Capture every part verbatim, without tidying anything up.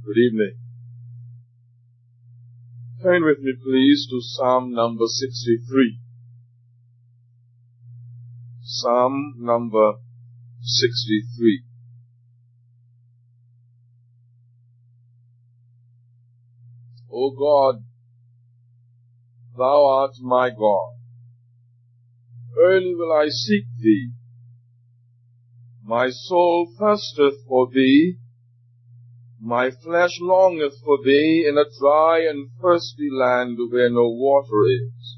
Good evening. Turn with me, please, to Psalm number sixty-three. Psalm number sixty-three. O God, thou art my God. Early will I seek thee. My soul thirsteth for thee. My flesh longeth for thee in a dry and thirsty land where no water is,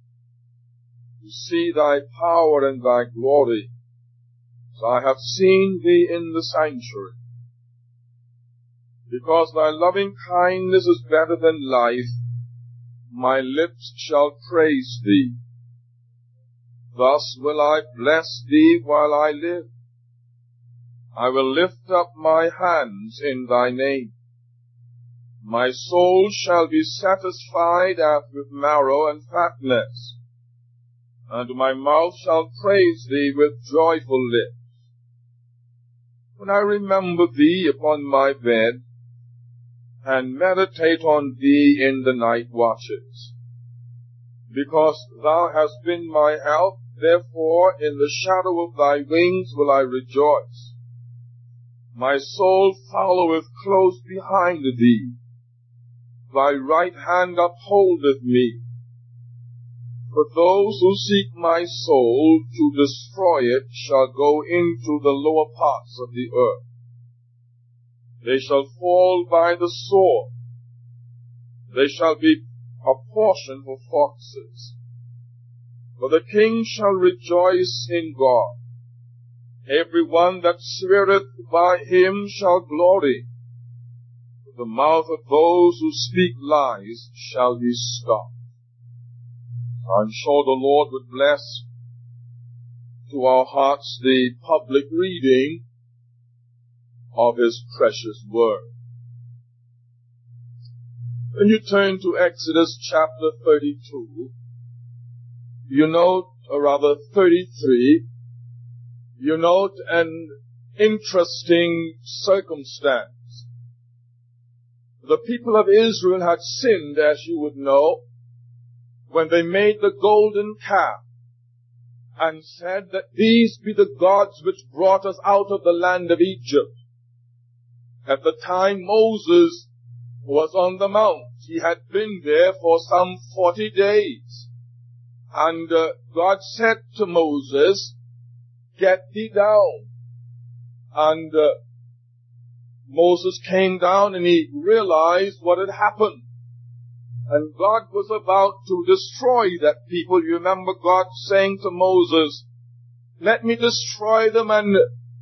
to see thy power and thy glory, as I have seen thee in the sanctuary. Because thy loving kindness is better than life, my lips shall praise thee. Thus will I bless thee while I live. I will lift up my hands in thy name. My soul shall be satisfied as with marrow and fatness, and my mouth shall praise thee with joyful lips. When I remember thee upon my bed, and meditate on thee in the night watches. Because thou hast been my help, therefore in the shadow of thy wings will I rejoice. My soul followeth close behind thee. Thy right hand upholdeth me. For those who seek my soul to destroy it shall go into the lower parts of the earth. They shall fall by the sword. They shall be a portion for foxes. For the king shall rejoice in God. Every one that sweareth by him shall glory. The mouth of those who speak lies shall be stopped. I'm sure the Lord would bless to our hearts the public reading of His precious word. When you turn to Exodus chapter thirty-two, you note, or rather thirty-three, you note an interesting circumstance. The people of Israel had sinned, as you would know, when they made the golden calf and said that these be the gods which brought us out of the land of Egypt. At the time Moses was on the mount, he had been there for some forty days. And uh, God said to Moses, get thee down. And uh, Moses came down and he realized what had happened. And God was about to destroy that people. You remember God saying to Moses, let me destroy them and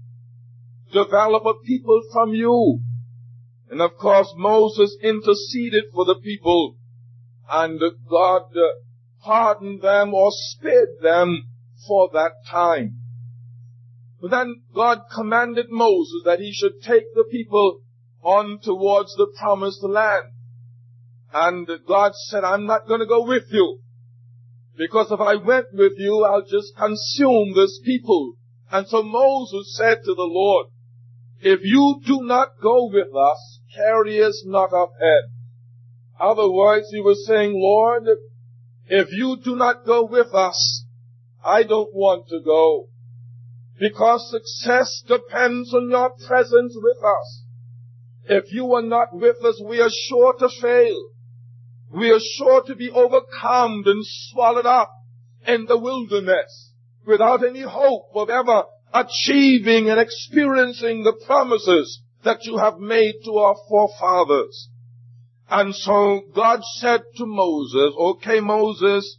develop a people from you. And of course Moses interceded for the people, and God uh, pardoned them or spared them for that time. But then God commanded Moses that he should take the people on towards the promised land. And God said, I'm not going to go with you, because if I went with you, I'll just consume this people. And so Moses said to the Lord, if you do not go with us, carry us not up head. Other words, he was saying, Lord, if you do not go with us, I don't want to go. Because success depends on your presence with us. If you are not with us, we are sure to fail. We are sure to be overcome and swallowed up in the wilderness without any hope of ever achieving and experiencing the promises that you have made to our forefathers. And so God said to Moses, okay, Moses,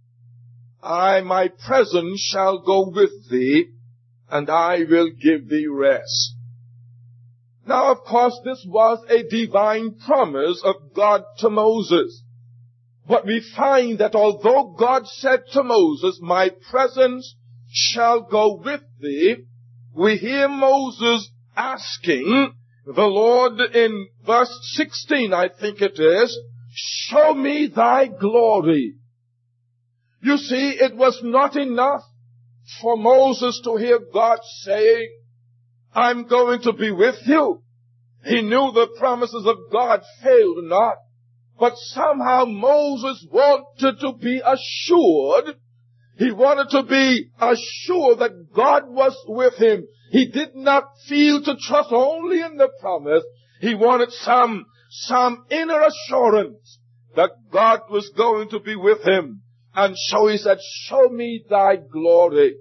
I, my presence shall go with thee, and I will give thee rest. Now, of course, this was a divine promise of God to Moses. But we find that although God said to Moses, my presence shall go with thee, we hear Moses asking the Lord in verse sixteen, I think it is, show me thy glory. You see, it was not enough for Moses to hear God saying, I'm going to be with you. He knew the promises of God failed not. But somehow Moses wanted to be assured. He wanted to be assured that God was with him. He did not feel to trust only in the promise. He wanted some, some inner assurance that God was going to be with him. And so he said, show me thy glory.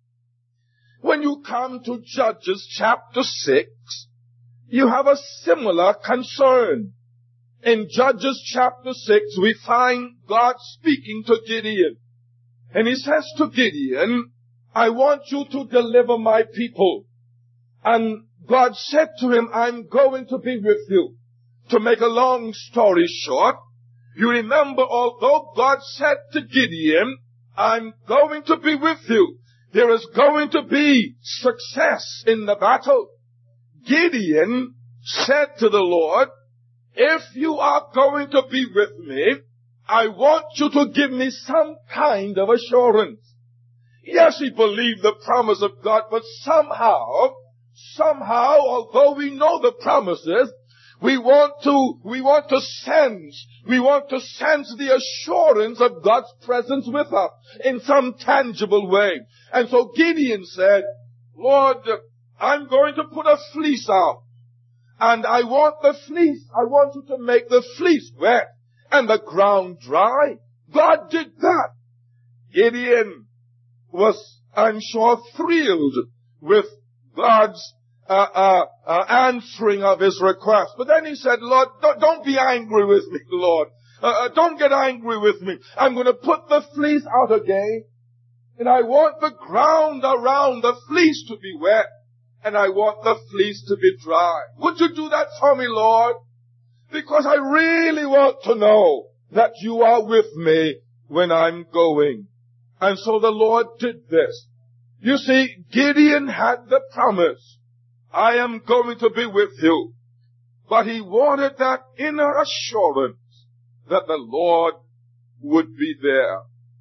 When you come to Judges chapter six, you have a similar concern. In Judges chapter six, we find God speaking to Gideon. And he says to Gideon, I want you to deliver my people. And God said to him, I'm going to be with you. To make a long story short, you remember, although God said to Gideon, I'm going to be with you, there is going to be success in the battle. Gideon said to the Lord, if you are going to be with me, I want you to give me some kind of assurance. Yes, he believed the promise of God, but somehow, somehow, although we know the promises, we want to, we want to sense, we want to sense the assurance of God's presence with us in some tangible way. And so Gideon said, Lord, I'm going to put a fleece out. And I want the fleece, I want you to make the fleece wet and the ground dry. God did that. Gideon was, I'm sure, thrilled with God's uh, uh, uh, answering of his request. But then he said, Lord, don't, don't be angry with me, Lord. Uh, uh, don't get angry with me. I'm going to put the fleece out again. And I want the ground around the fleece to be wet. And I want the fleece to be dry. Would you do that for me, Lord? Because I really want to know that you are with me when I'm going. And so the Lord did this. You see, Gideon had the promise, I am going to be with you. But he wanted that inner assurance that the Lord would be there.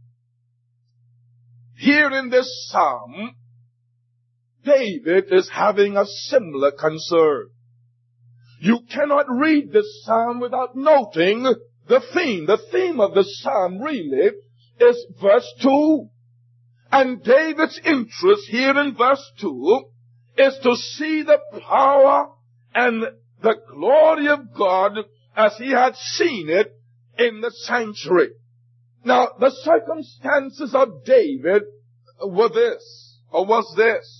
Here in this psalm, David is having a similar concern. You cannot read this psalm without noting the theme. The theme of the psalm really is verse two. And David's interest here in verse two is to see the power and the glory of God as he had seen it in the sanctuary. Now, the circumstances of David were this, or was this.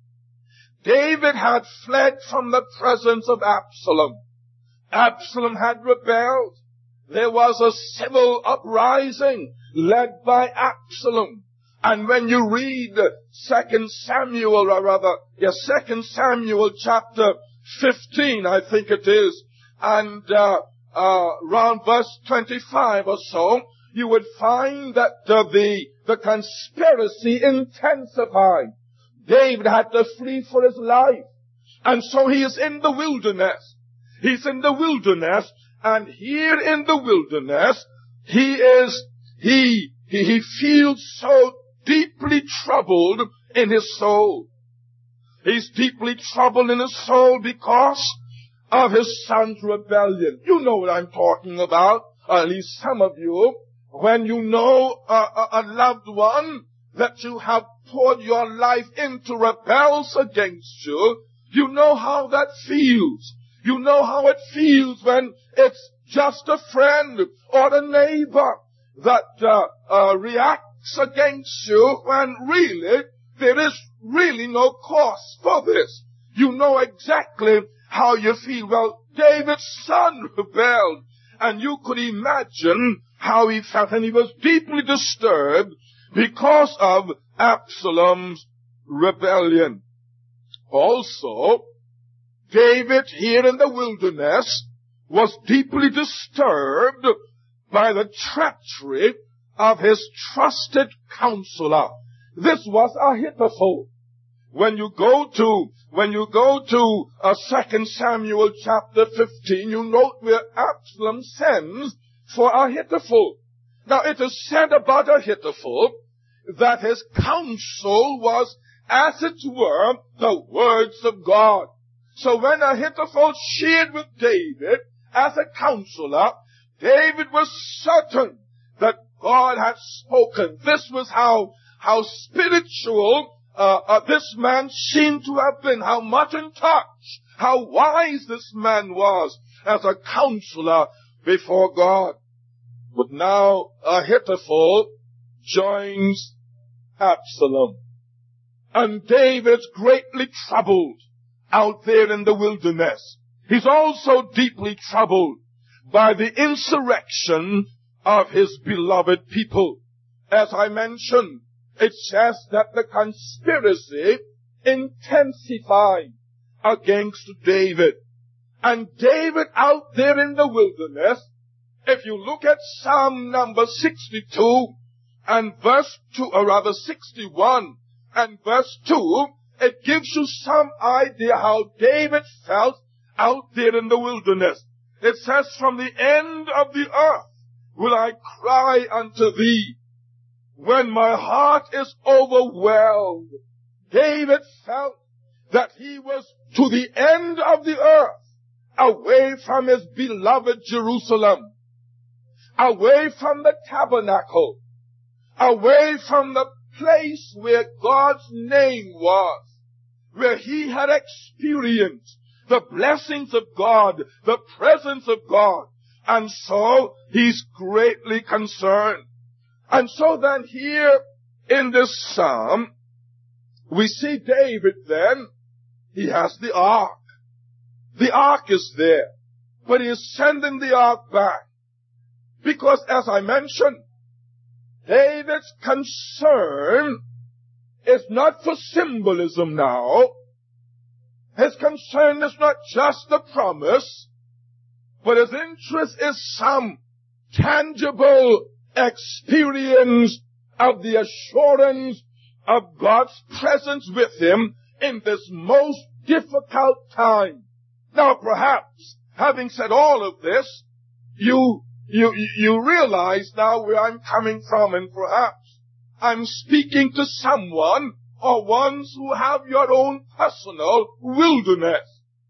David had fled from the presence of Absalom. Absalom had rebelled. There was a civil uprising led by Absalom. And when you read Second Samuel, or rather, yes, Second Samuel chapter fifteen, I think it is, and uh, uh, around verse twenty-five or so, you would find that uh, the the conspiracy intensified. David had to flee for his life. And so he is in the wilderness. He's in the wilderness, and here in the wilderness, he is, he, he, he feels so deeply troubled in his soul. He's deeply troubled in his soul because of his son's rebellion. You know what I'm talking about, or at least some of you. When you know a, a, a loved one that you have poured your life into rebels against you, you know how that feels. You know how it feels when it's just a friend or a neighbor that uh, uh, reacts against you when really there is really no cause for this. You know exactly how you feel. Well, David's son rebelled, and you could imagine how he felt, and he was deeply disturbed because of Absalom's rebellion. Also, David here in the wilderness was deeply disturbed by the treachery of his trusted counselor. This was Ahithophel. When you go to, when you go to uh, Second Samuel chapter fifteen, you note where Absalom sends for Ahithophel. Now it is said about Ahithophel that his counsel was, as it were, the words of God. So when Ahithophel shared with David as a counselor, David was certain that God had spoken. This was how, how spiritual uh, uh, this man seemed to have been, how much in touch, how wise this man was as a counselor before God. But now Ahithophel joins Absalom. And David's greatly troubled out there in the wilderness. He's also deeply troubled by the insurrection of his beloved people. As I mentioned, it says that the conspiracy intensified against David. And David out there in the wilderness, if you look at Psalm number sixty-two and verse two, or rather sixty-one and verse two, it gives you some idea how David felt out there in the wilderness. It says, from the end of the earth will I cry unto thee when my heart is overwhelmed. David felt that he was to the end of the earth, away from his beloved Jerusalem, away from the tabernacle, away from the place where God's name was, where he had experienced the blessings of God, the presence of God. And so he's greatly concerned. And so then here in this psalm, we see David then, he has the ark. The ark is there, but he is sending the ark back. Because as I mentioned, David's concern is not for symbolism now. His concern is not just the promise, but his interest is some tangible experience of the assurance of God's presence with him in this most difficult time. Now perhaps, having said all of this, you, you, you realize now where I'm coming from, and perhaps I'm speaking to someone or ones who have your own personal wilderness.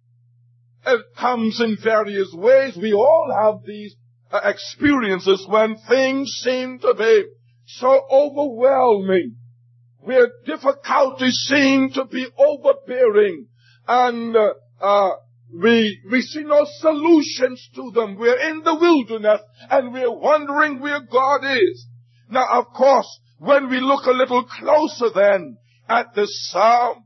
It comes in various ways. We all have these uh, experiences when things seem to be so overwhelming, where difficulties seem to be overbearing, and uh, uh, we we see no solutions to them. We're in the wilderness, and we're wondering where God is. Now, of course, when we look a little closer then at this psalm,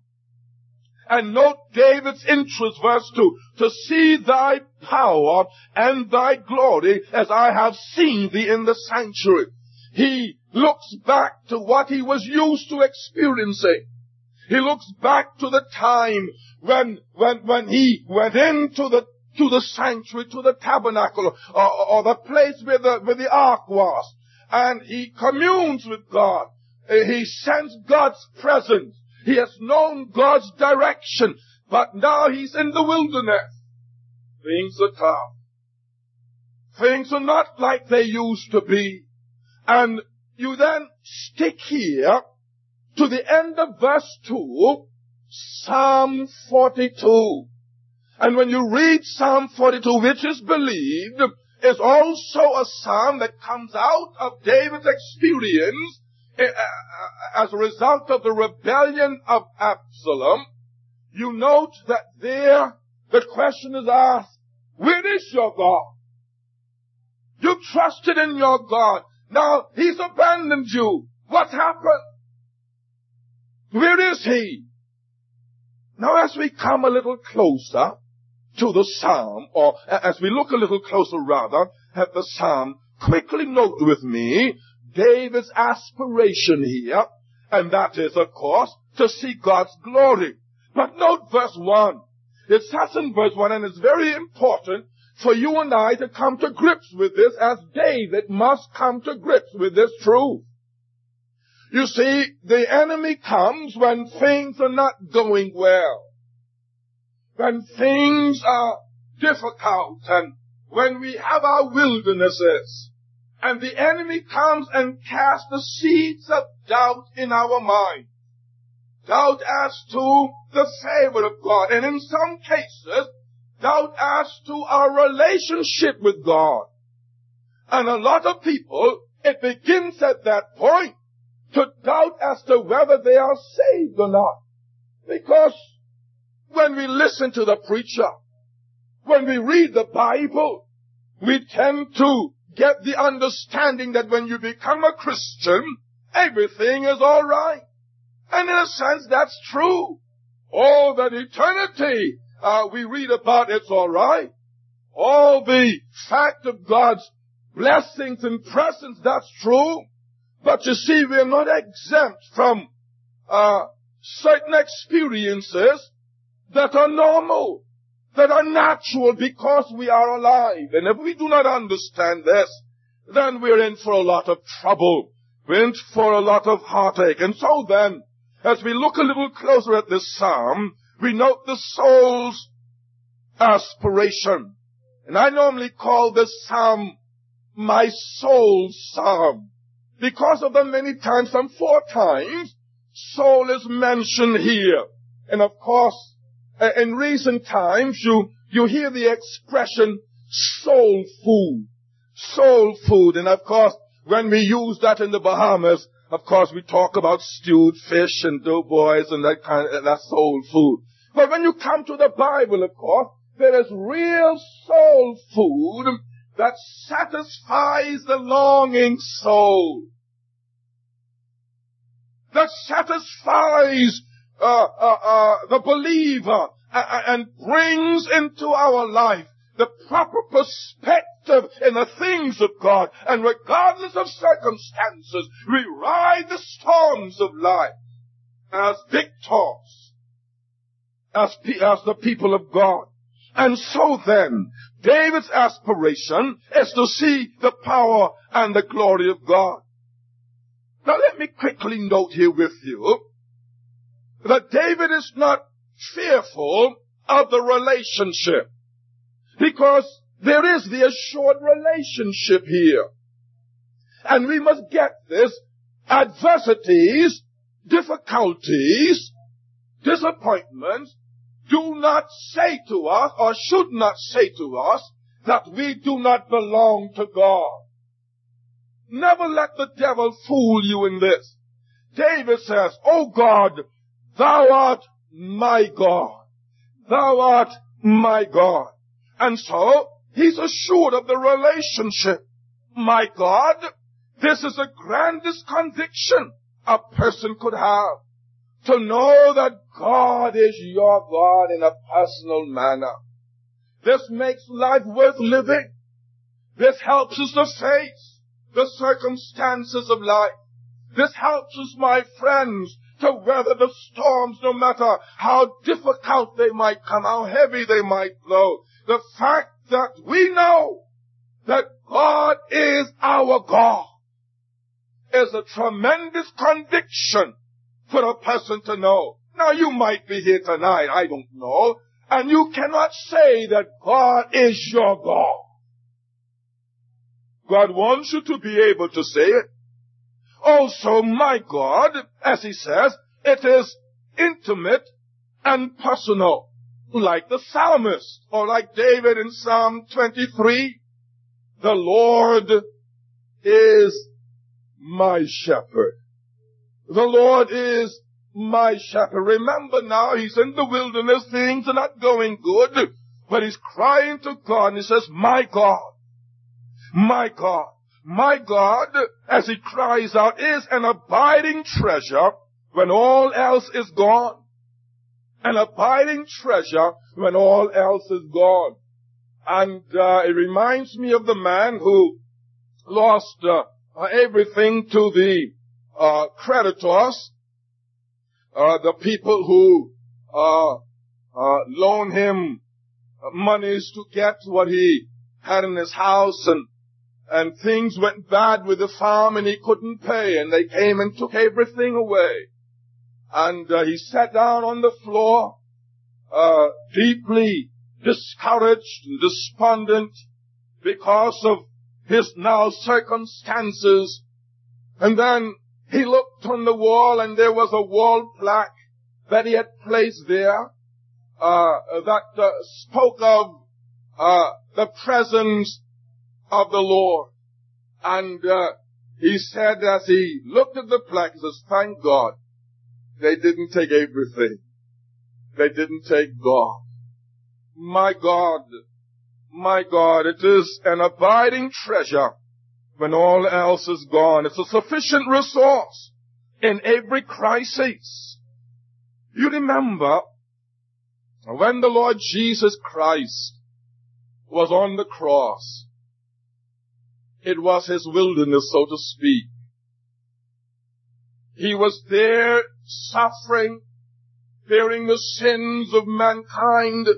and note David's interest, verse two, to see thy power and thy glory as I have seen thee in the sanctuary. He looks back to what he was used to experiencing. He looks back to the time when, when, when he went into the, to the sanctuary, to the tabernacle, or, or the place where the, where the ark was. And he communes with God. He sensed God's presence. He has known God's direction. But now he's in the wilderness. Things are tough. Things are not like they used to be. And you then stick here to the end of verse two, Psalm forty-two. And when you read Psalm forty-two, which is believed, is also a psalm that comes out of David's experience as a result of the rebellion of Absalom, you note that there the question is asked, where is your God? You trusted in your God. Now he's abandoned you. What happened? Where is he? Now as we come a little closer to the psalm, or as we look a little closer rather at the psalm, quickly note with me David's aspiration here, and that is, of course, to see God's glory. But note verse one. It says in verse one, and it's very important for you and I to come to grips with this, as David must come to grips with this truth. You see, the enemy comes when things are not going well, when things are difficult, and when we have our wildernesses. And the enemy comes and casts the seeds of doubt in our mind. doubt as to the favor of God. And in some cases, doubt as to our relationship with God. And a lot of people, it begins at that point to doubt as to whether they are saved or not. Because when we listen to the preacher, when we read the Bible, we tend to get the understanding that when you become a Christian, everything is all right. And in a sense, that's true. All that eternity uh, we read about, it's all right. All the fact of God's blessings and presence, that's true. But you see, we're not exempt from uh, certain experiences that are normal, that are natural because we are alive. And if we do not understand this, then we're in for a lot of trouble. We're in for a lot of heartache. And so then, as we look a little closer at this psalm, we note the soul's aspiration. And I normally call this psalm my soul's psalm, because of the many times, some four times, soul is mentioned here. And of course, in recent times, you, you hear the expression soul food. Soul food. And of course, when we use that in the Bahamas, of course, we talk about stewed fish and doughboys and that kind of, that soul food. But when you come to the Bible, of course, there is real soul food that satisfies the longing soul. That satisfies uh, uh, uh, the believer uh, and brings into our life the proper perspective in the things of God. And regardless of circumstances, we ride the storms of life as victors, as, pe- as the people of God. And so then, David's aspiration is to see the power and the glory of God. Now let me quickly note here with you that David is not fearful of the relationship, because there is the assured relationship here. And we must get this. Adversities, difficulties, disappointments do not say to us, or should not say to us, that we do not belong to God. Never let the devil fool you in this. David says, "O God, thou art my God. Thou art my God." And so, he's assured of the relationship. My God, this is the grandest conviction a person could have. To know that God is your God in a personal manner. This makes life worth living. This helps us to face the circumstances of life. This helps us, my friends, to weather the storms no matter how difficult they might come, how heavy they might blow. The fact that we know that God is our God is a tremendous conviction for a person to know. Now, you might be here tonight, I don't know, and you cannot say that God is your God. God wants you to be able to say it. Also, my God, as he says, it is intimate and personal, like the psalmist, or like David in Psalm twenty-three. The Lord is my shepherd. The Lord is my shepherd. Remember now, he's in the wilderness, things are not going good, but he's crying to God, and he says, my God, my God, my God, as he cries out, is an abiding treasure when all else is gone. An abiding treasure when all else is gone. And uh, it reminds me of the man who lost uh, everything to the uh, creditors, uh, the people who uh, uh, loaned him monies to get what he had in his house, and and things went bad with the farm, and he couldn't pay, and they came and took everything away. And uh, he sat down on the floor, uh, deeply discouraged and despondent because of his now circumstances. And then he looked on the wall, and there was a wall plaque that he had placed there, uh, that uh, spoke of uh, the presence of the Lord. And uh, he said as he looked at the plaque, he says, thank God they didn't take everything. They didn't take God. My God, my God, it is an abiding treasure when all else is gone. It's a sufficient resource in every crisis. You remember when the Lord Jesus Christ was on the cross, it was his wilderness, so to speak. He was there suffering, bearing the sins of mankind.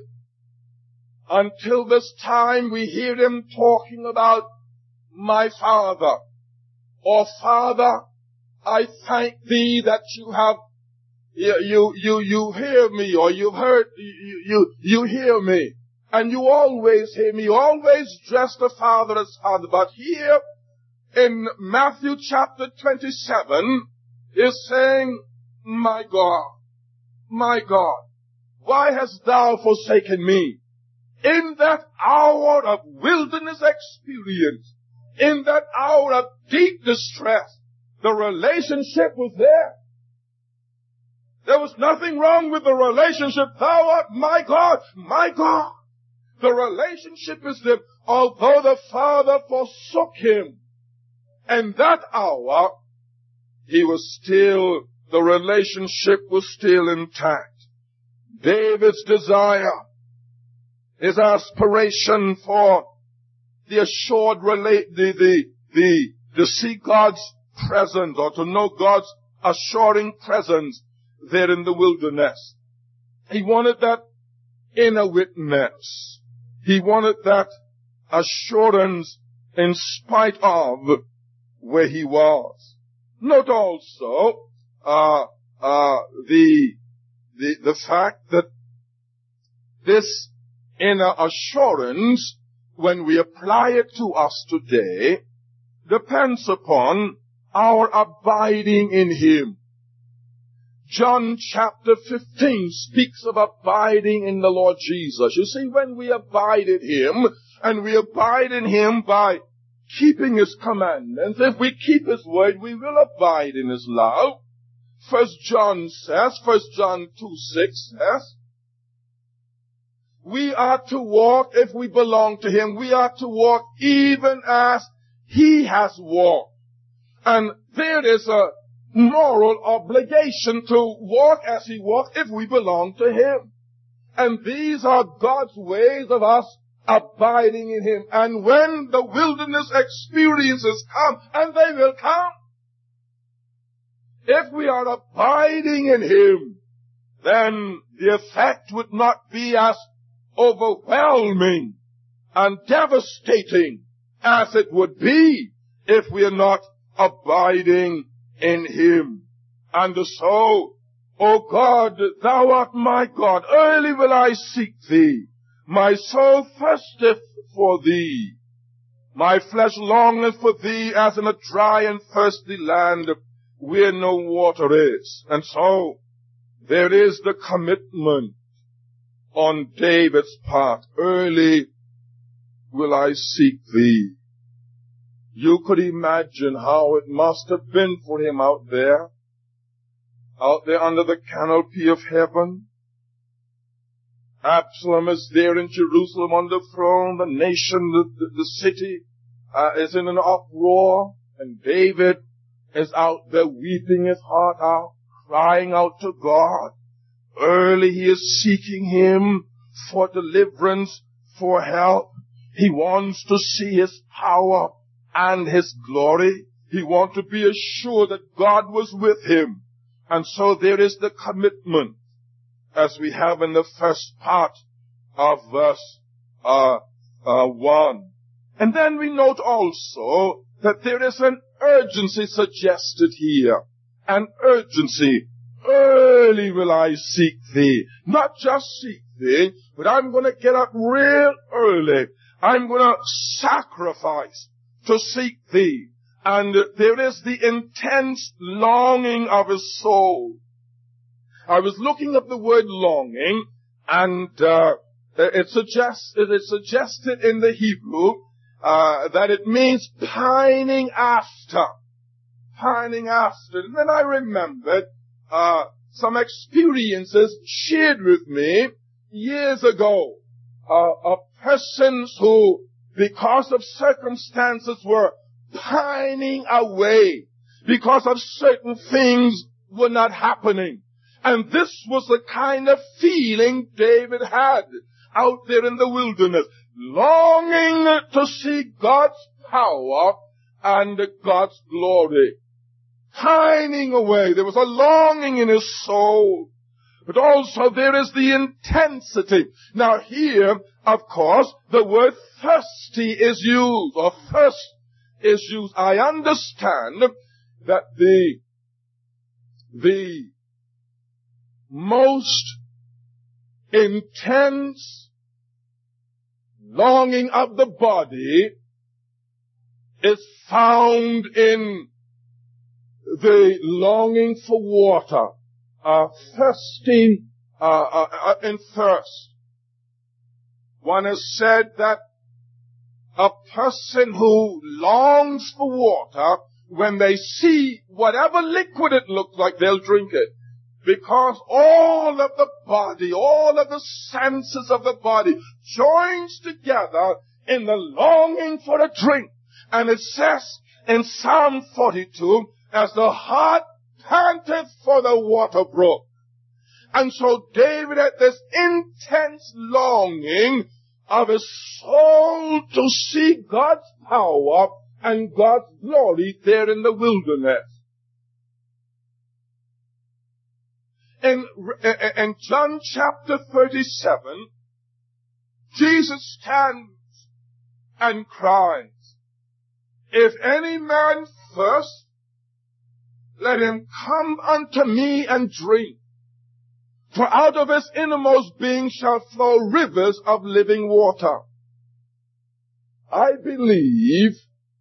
Until this time we hear him talking about my Father, or Father, I thank thee that you have, you, you, you, you hear me, or you've heard, you, you, you hear me. And you always hear me, you always address the Father as Father. But here in Matthew chapter twenty-seven is saying, my God, my God, why hast thou forsaken me? In that hour of wilderness experience, in that hour of deep distress, the relationship was there. There was nothing wrong with the relationship. Thou art my God, my God. The relationship is there. Although the Father forsook him, in that hour, he was still, the relationship was still intact. David's desire, his aspiration for the assured relate, the, the, the, to see God's presence, or to know God's assuring presence there in the wilderness. He wanted that inner witness. He wanted that assurance in spite of where he was. Note also, uh, uh, the, the, the fact that this inner assurance, when we apply it to us today, depends upon our abiding in him. John chapter fifteen speaks of abiding in the Lord Jesus. You see, when we abide in him, and we abide in him by keeping his commandments, if we keep his word, we will abide in his love. First John says, First John two six says, we are to walk, if we belong to him, we are to walk even as he has walked. And there is a moral obligation to walk as he walked if we belong to him. And these are God's ways of us abiding in him. And when the wilderness experiences come, and they will come, if we are abiding in him, then the effect would not be as overwhelming and devastating as it would be if we are not abiding in him. And so, O God, thou art my God, early will I seek thee. My soul thirsteth for thee. My flesh longeth for thee as in a dry and thirsty land where no water is. And so, there is the commitment on David's part. Early will I seek thee. You could imagine how it must have been for him out there, out there under the canopy of heaven. Absalom is there in Jerusalem on the throne. The nation, the, the, the city uh, is in an uproar. And David is out there weeping his heart out, crying out to God. Early he is seeking him for deliverance, for help. He wants to see his power and his glory. He wants to be assured that God was with him. And so there is the commitment, as we have in the first part of verse uh, uh, one. And then we note also that there is an urgency suggested here. An urgency. Early will I seek thee. Not just seek thee, but I'm going to get up real early. I'm going to sacrifice to seek thee. And there is the intense longing of his soul. I was looking up the word longing, and uh, it suggests it is suggested in the Hebrew uh, that it means pining after, pining after. And then I remembered uh, some experiences shared with me years ago uh, of persons who, because of circumstances, were pining away because of certain things were not happening. And this was the kind of feeling David had out there in the wilderness, longing to see God's power and God's glory. Pining away. There was a longing in his soul. But also there is the intensity. Now here, of course, the word thirsty is used, or thirst is used. I understand that the, the most intense longing of the body is found in the longing for water, uh, thirsting, uh, uh, uh, in thirst. One has said that a person who longs for water, when they see whatever liquid it looks like, they'll drink it. Because all of the body, all of the senses of the body joins together in the longing for a drink. And it says in Psalm forty-two, as the hart panteth for the water brook. And so David had this intense longing of his soul to see God's power and God's glory there in the wilderness. In, in John chapter thirty-seven, Jesus stands and cries, if any man thirst, let him come unto me and drink. For out of his innermost being shall flow rivers of living water. I believe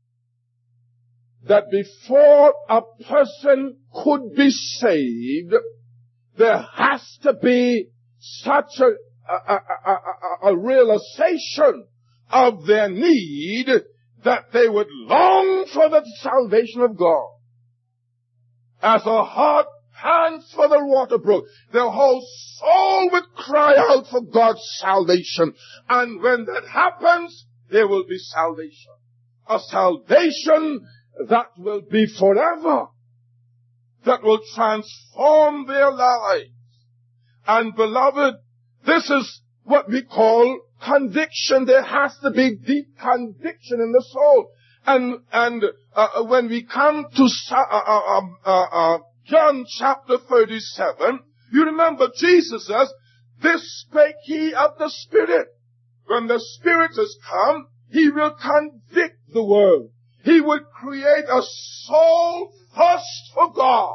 that before a person could be saved, there has to be such a, a, a, a, a realization of their need that they would long for the salvation of God. As a hart pants for the water brook, their whole soul would cry out for God's salvation. And when that happens, there will be salvation. A salvation that will be forever. That will transform their lives. And beloved, this is what we call conviction. There has to be deep conviction in the soul. And, and, uh, when we come to, uh, uh, uh, uh, John chapter thirty-seven, you remember Jesus says, this spake he of the Spirit. When the Spirit has come, he will convict the world. He will create a soul thirst for God.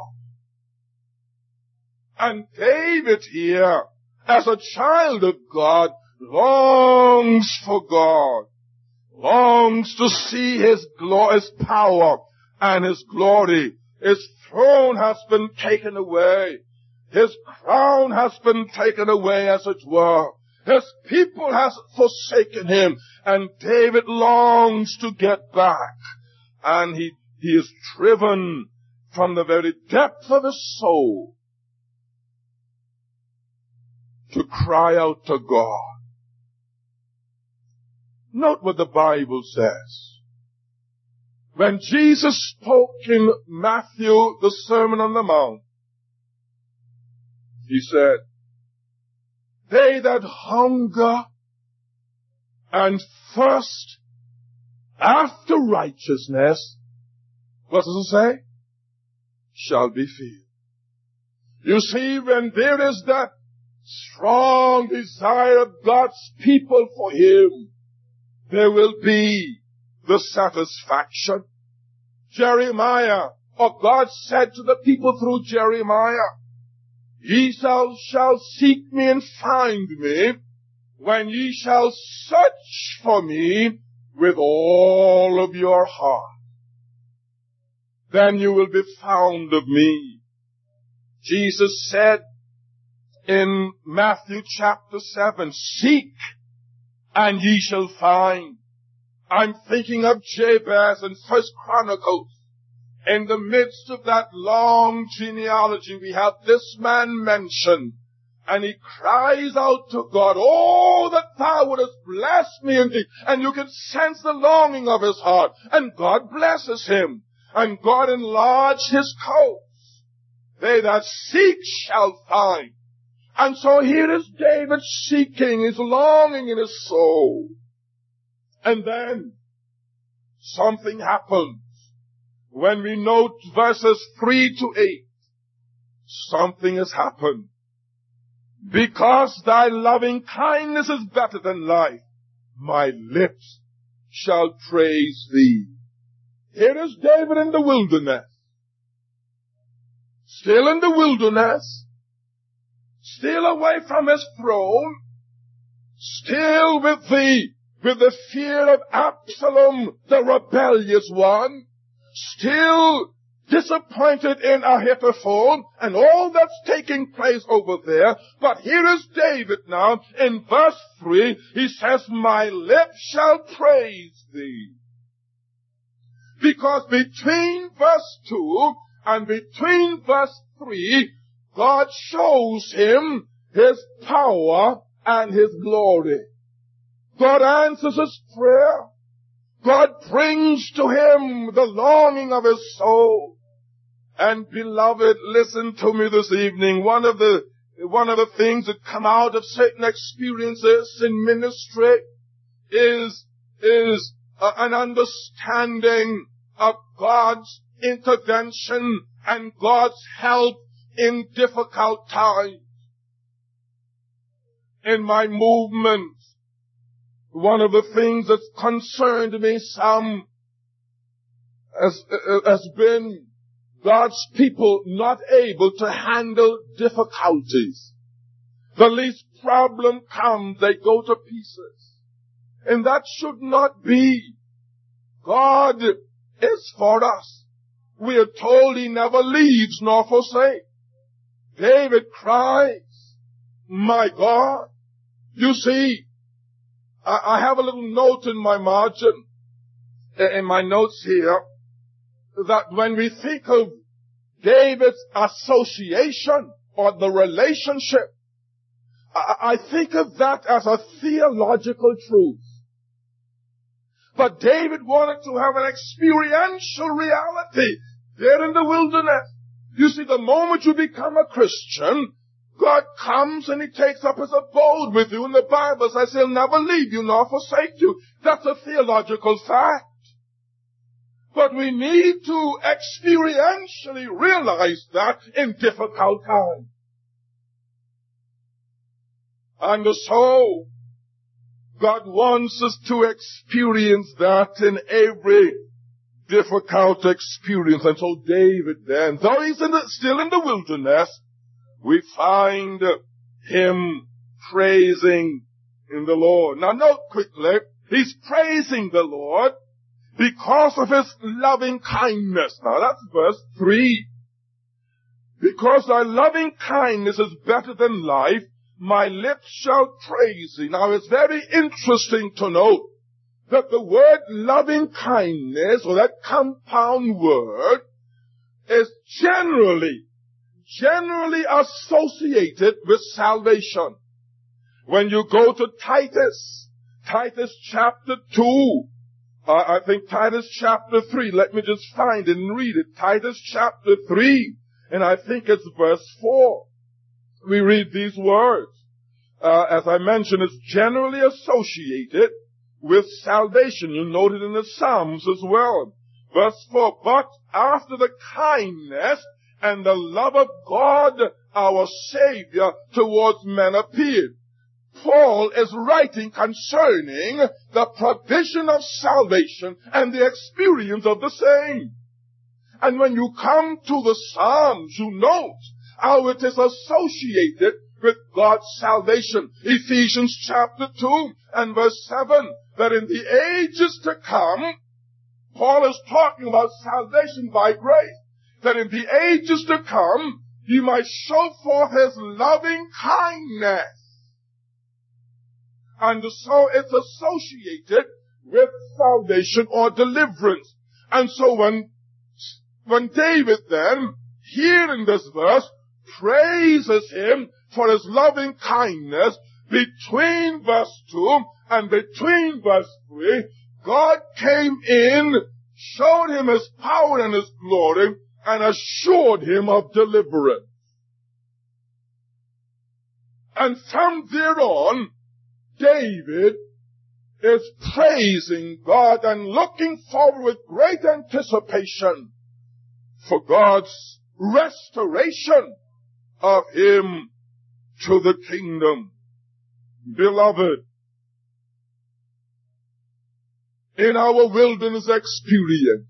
And David here, as a child of God, longs for God. Longs to see his glory, his power and his glory. His throne has been taken away. His crown has been taken away, as it were. His people has forsaken him. And David longs to get back. And he, he is driven from the very depth of his soul to cry out to God. Note what the Bible says. When Jesus spoke in Matthew, the Sermon on the Mount, he said, they that hunger and thirst after righteousness, what does it say? Shall be filled. You see, when there is that strong desire of God's people for him, there will be the satisfaction. Jeremiah, or God said to the people through Jeremiah, ye shall, shall seek me and find me when ye shall search for me with all of your heart. Then you will be found of me. Jesus said in Matthew chapter seven, seek and ye shall find. I'm thinking of Jabez in First Chronicles. In the midst of that long genealogy, we have this man mentioned. And he cries out to God, oh, that thou wouldest bless me indeed. And you can sense the longing of his heart. And God blesses him. And God enlarged his coast. They that seek shall find. And so here is David seeking, his longing in his soul. And then something happens. When we note verses three to eight, something has happened. Because thy loving kindness is better than life, my lips shall praise thee. Here is David in the wilderness. Still in the wilderness. Still away from his throne. Still with the, with the fear of Absalom, the rebellious one. Still disappointed in Ahithophel and all that's taking place over there. But here is David now in verse three. He says, my lips shall praise thee. Because between verse two and between verse three, God shows him his power and his glory. God answers his prayer. God brings to him the longing of his soul. And beloved, listen to me this evening. One of the, one of the things that come out of certain experiences in ministry is, is uh, an understanding of God's intervention and God's help in difficult times. In my movement, one of the things that's concerned me some has, has been God's people not able to handle difficulties. The least problem comes, they go to pieces. And that should not be. God is for us. We are told he never leaves nor forsakes. David cries, my God. You see, I, I have a little note in my margin, in my notes here, that when we think of David's association or the relationship, I, I think of that as a theological truth. But David wanted to have an experiential reality there in the wilderness. You see, the moment you become a Christian, God comes and he takes up his abode with you. And the Bible says he'll never leave you nor forsake you. That's a theological fact. But we need to experientially realize that in difficult times. And so, God wants us to experience that in every difficult experience. And so David then, though he's in the, still in the wilderness, we find him praising in the Lord. Now note quickly, he's praising the Lord because of his loving kindness. Now that's verse three. Because thy loving kindness is better than life, my lips shall praise thee. Now it's very interesting to note that the word loving kindness, or that compound word, is generally, generally associated with salvation. When you go to Titus, Titus chapter two, Uh, I think Titus chapter three. Let me just find it and read it. Titus chapter three. And I think it's verse four. We read these words. Uh, as I mentioned, it's generally associated with salvation. You note it in the Psalms as well. Verse four. But after the kindness and the love of God, our Savior, towards men appeared. Paul is writing concerning the provision of salvation and the experience of the same. And when you come to the Psalms, you note how it is associated with God's salvation. Ephesians chapter two and verse seven, that in the ages to come, Paul is talking about salvation by grace, that in the ages to come, he might show forth his loving kindness. And so it's associated with salvation or deliverance. And so when, when David then, hearing this verse, praises him for his loving kindness, between verse two and between verse three, God came in, showed him his power and his glory, and assured him of deliverance. And from there on, David is praising God and looking forward with great anticipation for God's restoration of him to the kingdom. Beloved, in our wilderness experience,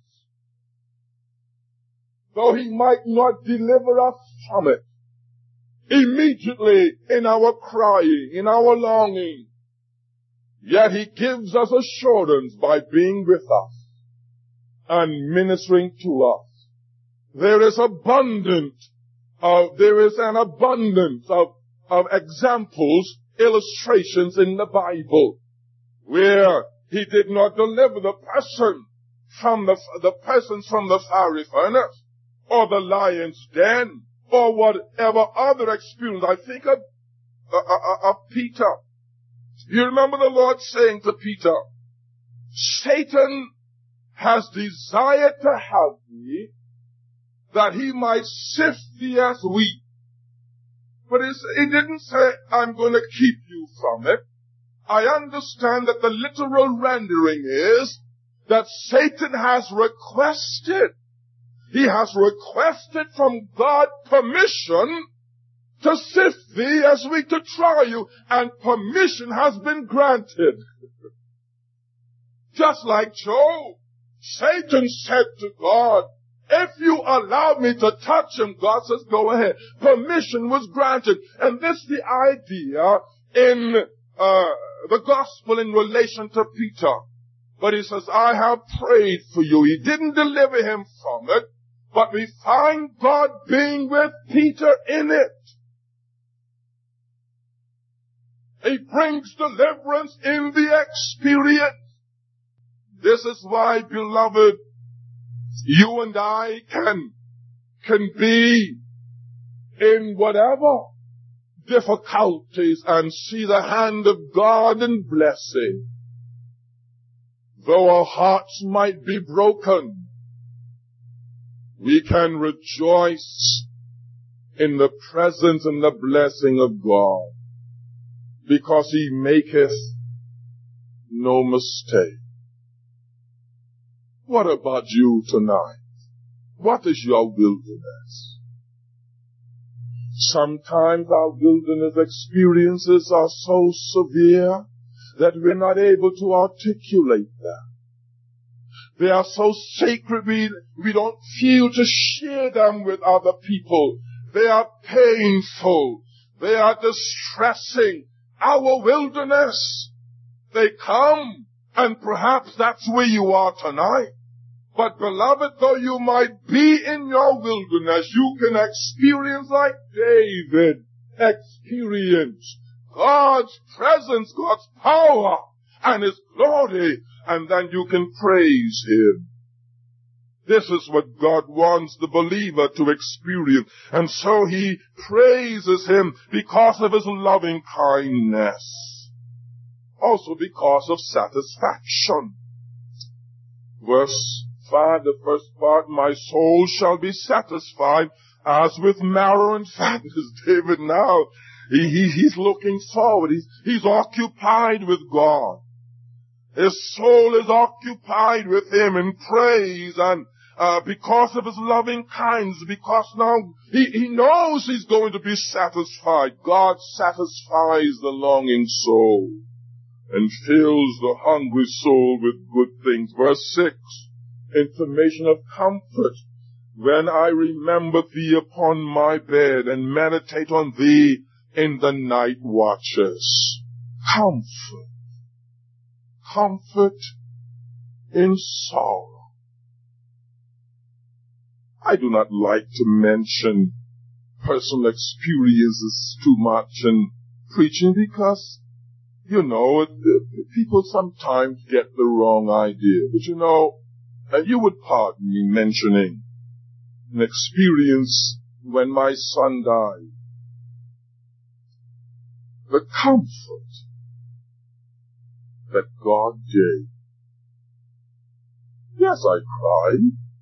though he might not deliver us from it, immediately in our crying, in our longing, yet he gives us assurance by being with us and ministering to us. There is abundant, uh, there is an abundance of, of examples, illustrations in the Bible where he did not deliver the person from the, the persons from the fiery furnace or the lion's den or whatever other experience. I think of, uh, of Peter. You remember the Lord saying to Peter, Satan has desired to have thee that he might sift thee as wheat. But he didn't say, I'm going to keep you from it. I understand that the literal rendering is that Satan has requested, he has requested from God permission to sift thee as wheat, to try you, and permission has been granted. Just like Job, Satan said to God, if you allow me to touch him, God says, go ahead. Permission was granted. And this is the idea in uh, the gospel in relation to Peter. But he says, I have prayed for you. He didn't deliver him from it, but we find God being with Peter in it. He brings deliverance in the experience. This is why, beloved, you and I can, can be in whatever difficulties and see the hand of God in blessing. Though our hearts might be broken, we can rejoice in the presence and the blessing of God, because he maketh no mistake. What about you tonight? What is your wilderness? Sometimes our wilderness experiences are so severe that we're not able to articulate them. They are so sacred we, we don't feel to share them with other people. They are painful. They are distressing. Our wilderness, they come, and perhaps that's where you are tonight. But beloved, though you might be in your wilderness, you can experience like David experienced God's presence, God's power, and his glory, and then you can praise him. This is what God wants the believer to experience. And so he praises him because of his loving kindness. Also because of satisfaction. Verse five, the first part, my soul shall be satisfied as with marrow and fatness. David now, he, he, he's looking forward. He's, he's occupied with God. His soul is occupied with him in praise and uh, because of his loving kindness, because now he, he knows he's going to be satisfied. God satisfies the longing soul and fills the hungry soul with good things. Verse six, information of comfort. When I remember thee upon my bed and meditate on thee in the night watches. Comfort. Comfort in sorrow. I do not like to mention personal experiences too much in preaching because, you know, it, it, people sometimes get the wrong idea. But you know, and you would pardon me mentioning an experience when my son died. The comfort that God gave. Yes, I cried.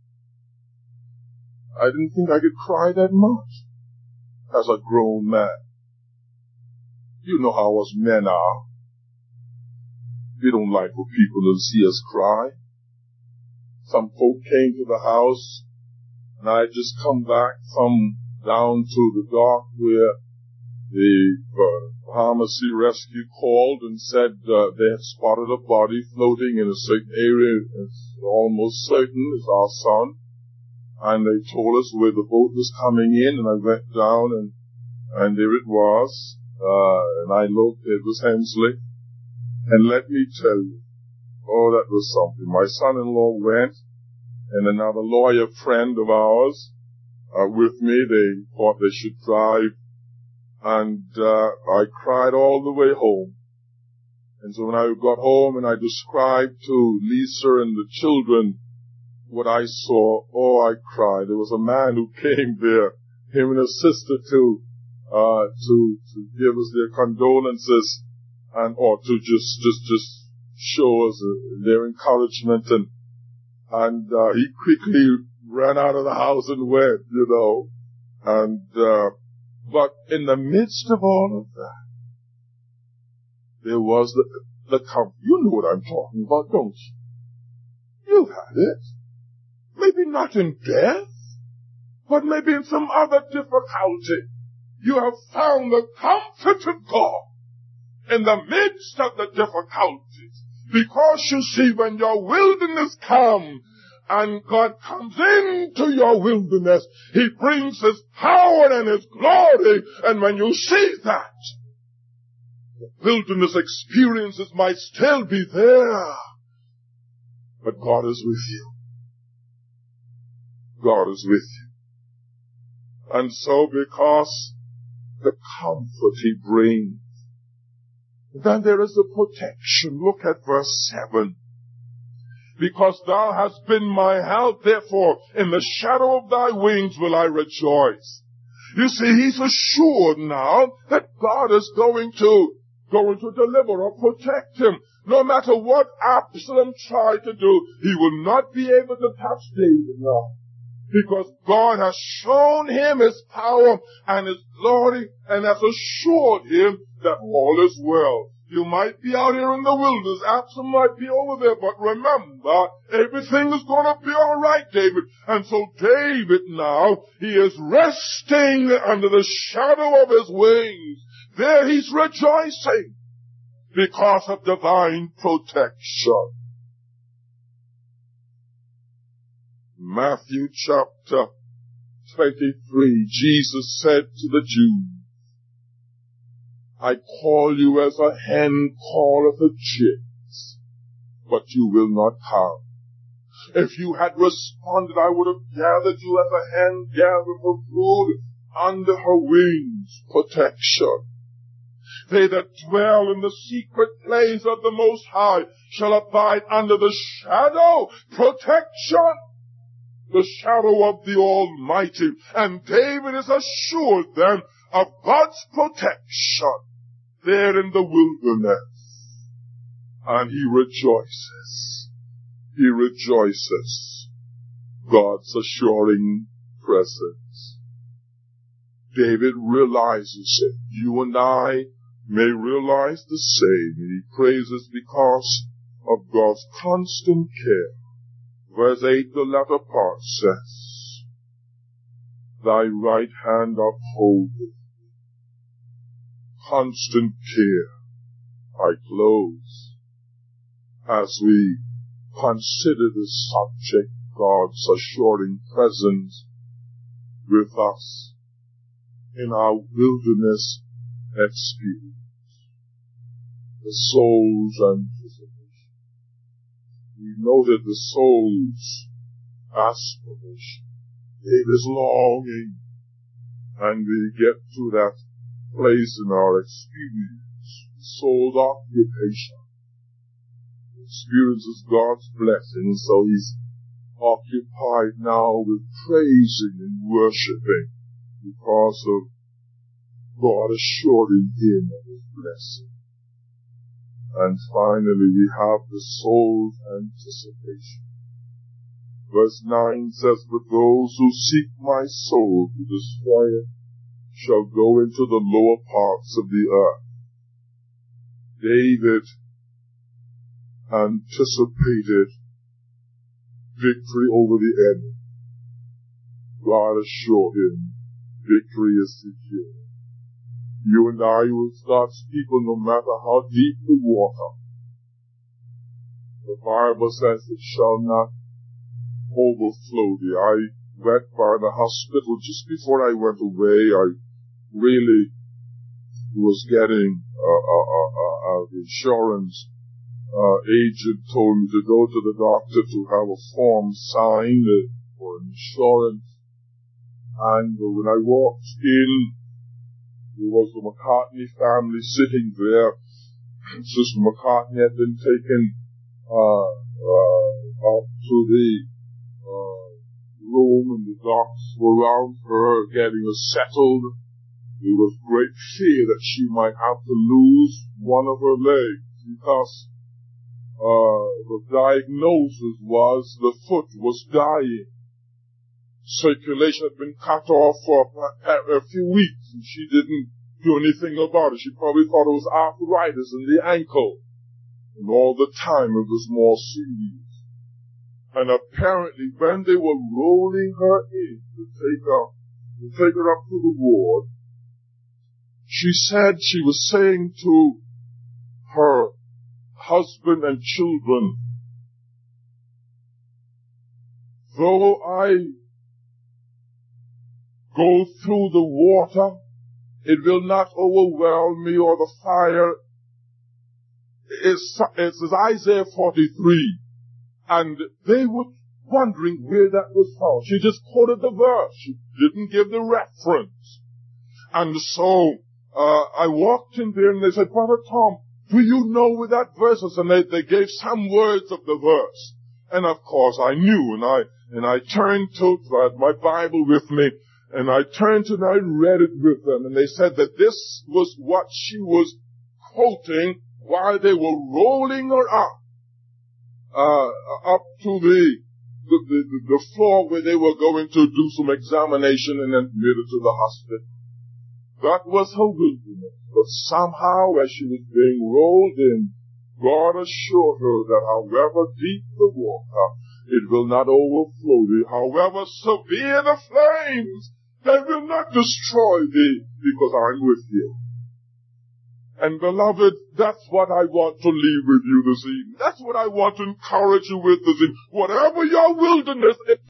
I didn't think I could cry that much as a grown man. You know how us men are. We don't like for people to see us cry. Some folk came to the house, and I had just come back from down to the dock where the uh, pharmacy rescue called and said uh, they had spotted a body floating in a certain area. It's almost certain it's our son. And they told us where the boat was coming in, and I went down, and and there it was. Uh, and I looked, it was Hensley. And let me tell you, oh, that was something. My son-in-law went, and another lawyer friend of ours uh, with me. They thought they should drive. And uh, I cried all the way home. And so when I got home and I described to Lisa and the children what I saw, oh, I cried. There was a man who came there, him and his sister to, uh, to, to give us their condolences and, or to just, just, just show us uh, their encouragement. And, and, uh, he quickly ran out of the house and went, you know. And, uh, but in the midst of all of that, there was the, the comfort. You know what I'm talking about, don't you? You've had it. Maybe not in death, but maybe in some other difficulty. You have found the comfort of God in the midst of the difficulties. Because you see, when your wilderness comes, and God comes into your wilderness, He brings His power and His glory, and when you see that, the wilderness experiences might still be there, but God is with you. God is with you. And so because the comfort He brings, then there is the protection. Look at verse seven. Because thou hast been my help, therefore in the shadow of thy wings will I rejoice. You see, he's assured now that God is going to, going to deliver or protect him. No matter what Absalom tried to do, he will not be able to touch David now. Because God has shown him His power and His glory and has assured him that all is well. You might be out here in the wilderness, Absalom might be over there, but remember, everything is going to be all right, David. And so David now, he is resting under the shadow of His wings. There he's rejoicing because of divine protection. Matthew chapter twenty-three, Jesus said to the Jews, I call you as a hen calleth her chicks, but you will not come. If you had responded, I would have gathered you as a hen gathered her brood under her wings. Protection. They that dwell in the secret place of the Most High shall abide under the shadow. Protection. The shadow of the Almighty. And David is assured then of God's protection there in the wilderness. And he rejoices. He rejoices. God's assuring presence. David realizes it. You and I may realize the same. And he praises because of God's constant care. Verse eight, the latter part says, thy right hand upholdeth me. Constant care. I close. As we consider this subject, God's assuring presence with us in our wilderness experience. The soul's anticipation. We noted the soul's aspiration. David's longing and we get to that place in our experience, soul occupation, experiences God's blessing, so he's occupied now with praising and worshiping because of God assuring him of his blessing. And finally we have the soul's anticipation. Verse nine says, "But those who seek my soul to destroy it shall go into the lower parts of the earth." David anticipated victory over the enemy. God assured him victory is secure. You and I, as God's people, no matter how deep the water, the Bible says it shall not overflow thee. I went by the hospital just before I went away. I really was getting uh, uh, uh, uh, the insurance uh, agent told me to go to the doctor to have a form signed for insurance. And when I walked in, there was the McCartney family sitting there. Sister McCartney had been taken uh, uh, up to the uh, room, and the doctors were around her getting her settled. There was great fear that she might have to lose one of her legs because uh, the diagnosis was the foot was dying. Circulation had been cut off for a, a few weeks, and she didn't do anything about it. She probably thought it was arthritis in the ankle. And all the time it was more serious. And apparently when they were rolling her in to take her, to take her up to the ward, she said, she was saying to her husband and children, "Though I go through the water, it will not overwhelm me, or the fire." It's, it's Isaiah forty-three. And they were wondering where that was found. She just quoted the verse. She didn't give the reference. And so, uh, I walked in there and they said, "Brother Tom, do you know where that verse is?" And they, they gave some words of the verse. And of course I knew, and I, and I turned to, I had my Bible with me, and I turned to and I read it with them, and they said that this was what she was quoting while they were rolling her up, uh, up to the, the, the, the floor where they were going to do some examination and then admitted to the hospital. That was her wilderness. But somehow as she was being rolled in, God assured her that however deep the water, it will not overflow thee. However severe the flames, they will not destroy thee, because I'm with you. And beloved, that's what I want to leave with you this evening. That's what I want to encourage you with this evening. Whatever your wilderness is,